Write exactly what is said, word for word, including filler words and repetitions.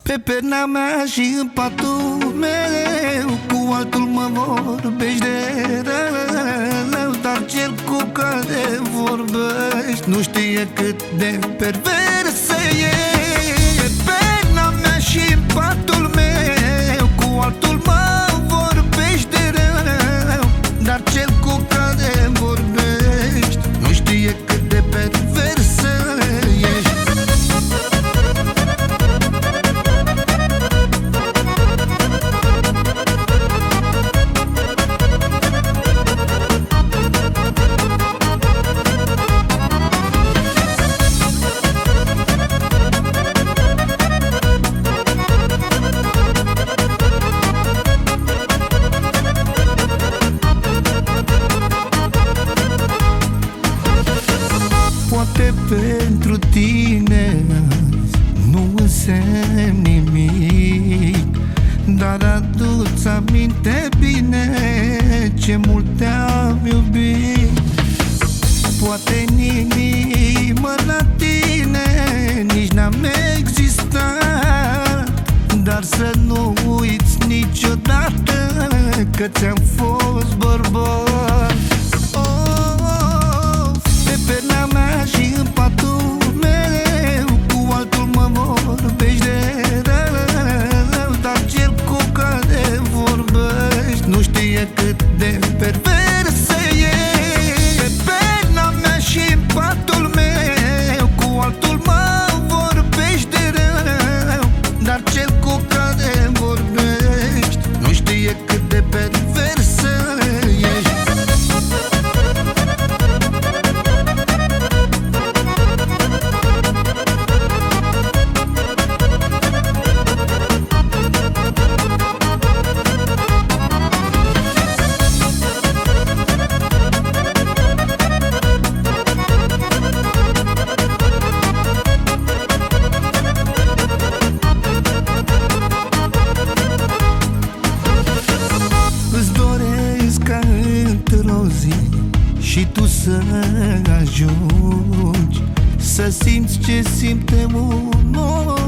Pe perna mea și în patul meu cu altul mă vorbești de rău, dar cel cu care vorbești nu știe cât de perversă e. Pe perna mea și în patul meu cu altul mă vorbești de rău, dar cel cu care vorbești nu știe cât de perversă ești. Poate pentru tine nu însemn nimic, dar adu-ți aminte bine ce mult te-am iubit. Poate în inimă la tine nici n-am existat, dar să nu uiți niciodată că ți-am fost bărbat. Pe perna mea și în patul meu cu altul mă vorbești de rău, dar cel cu care vorbești nu știe cât de perversă e. Pe perna mea și în patul meu cu altul mă vorbești de rău, dar cel cu care vorbești nu știe cât de perversă ești. Și tu să ajungi să simți ce simte un om